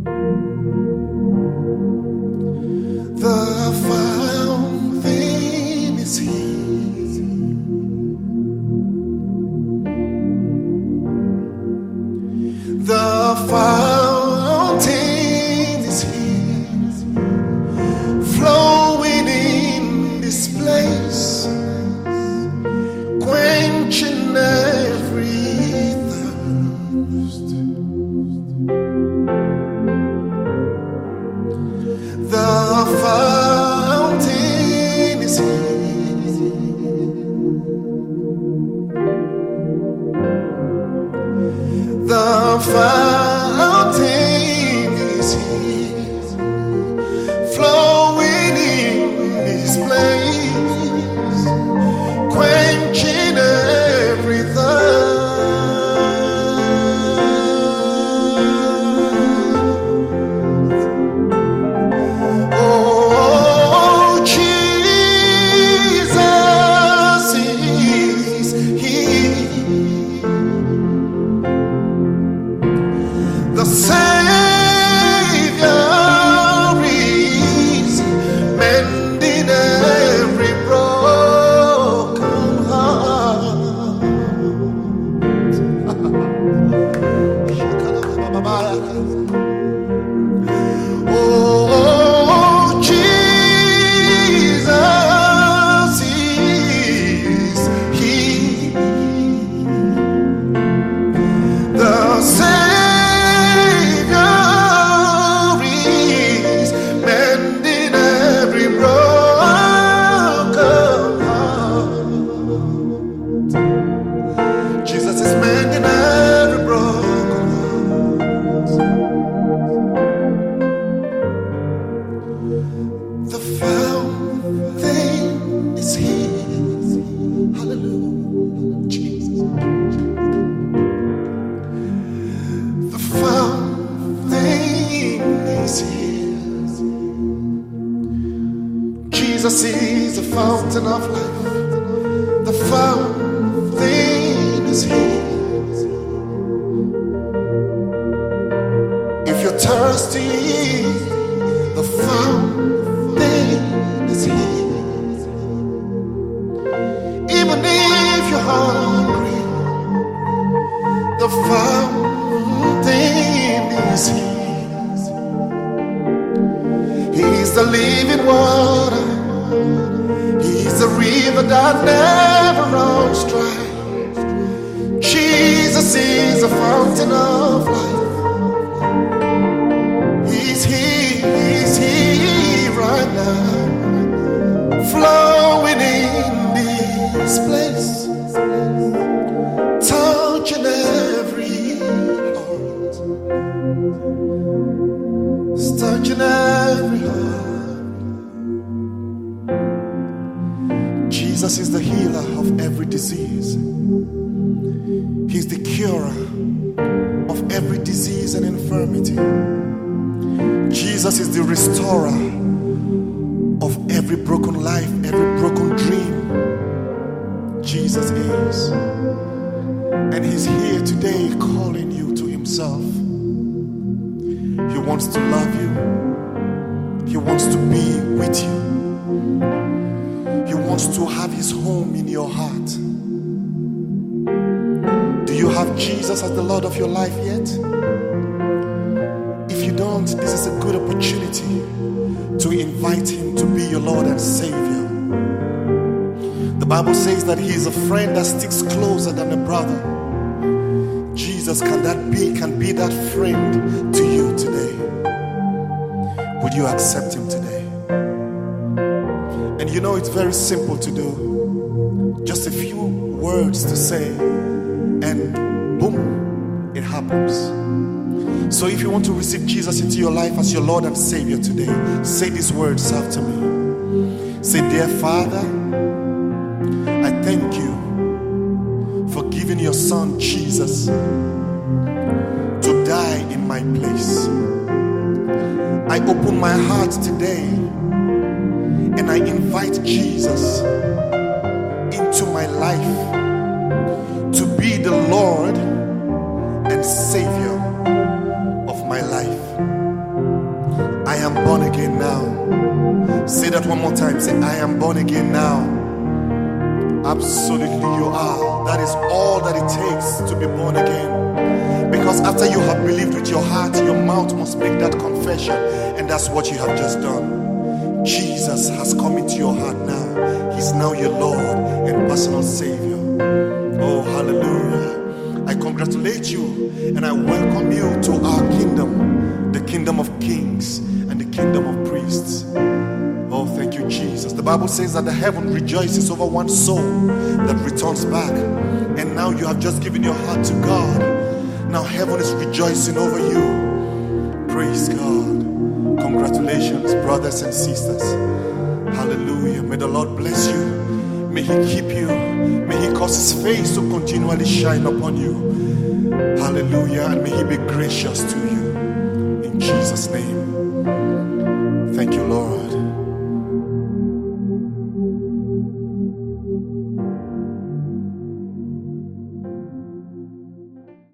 The fountain is here. The fountain is here, flowing in this place, quenching every thirst. The fountain is here. The fountain is here, flowing in this place, quenching every thirst. Oh, Jesus is here. The Savior is mending every broken heart. Oh, Jesus is here. The Savior is mending every broken heart. Jesus is mending every broken heart. The fountain is here. Hallelujah, Jesus. The fountain is here. Jesus is the fountain of life. The fountain is here. If you're thirsty, the fountain is here. Even if you're hungry, the fountain is here. He's the living water. He's the river that never runs dry. Jesus is the fountain of life. He's here right now, flowing in this place, touching every heart, touching every heart. Jesus is the healer of every disease. He's the curer of every disease and infirmity. Jesus is the restorer of every broken life, every broken dream. Jesus is. And he's here today calling you to himself. He wants to love you. He wants to be with you. He wants to have his home in your heart. Do you have Jesus as the Lord of your life yet? If you don't, this is a good opportunity to invite him to be your Lord and Savior. The Bible says that he is a friend that sticks closer than a brother. Jesus, can be that friend to you today? Would you accept him today? And you know it's very simple to do. Just a few words to say, and boom, it happens. So if you want to receive Jesus into your life as your Lord and Savior today, say these words after me. Say, dear Father, I thank you for giving your son Jesus to die in my place. I open my heart today and I invite Jesus into my life to be the Lord and Savior of my life. am born again now. Say that one more time. Say, I am born again now. Absolutely you are. That is all that it takes to be born again. Because after you have believed with your heart, your mouth must make that confession. And that's what you have just done. Jesus has come into your heart now. He's now your Lord and personal Savior. Oh, hallelujah. I congratulate you and I welcome you to our kingdom, the kingdom of kings and the kingdom of priests. Oh, thank you, Jesus. The Bible says that the heaven rejoices over one soul that returns back. And now you have just given your heart to God. Now heaven is rejoicing over you. Praise God. Congratulations, brothers and sisters. Hallelujah. May the Lord bless you. May He keep you. May He cause His face to continually shine upon you. Hallelujah. And may He be gracious to you. In Jesus' name. Thank you, Lord.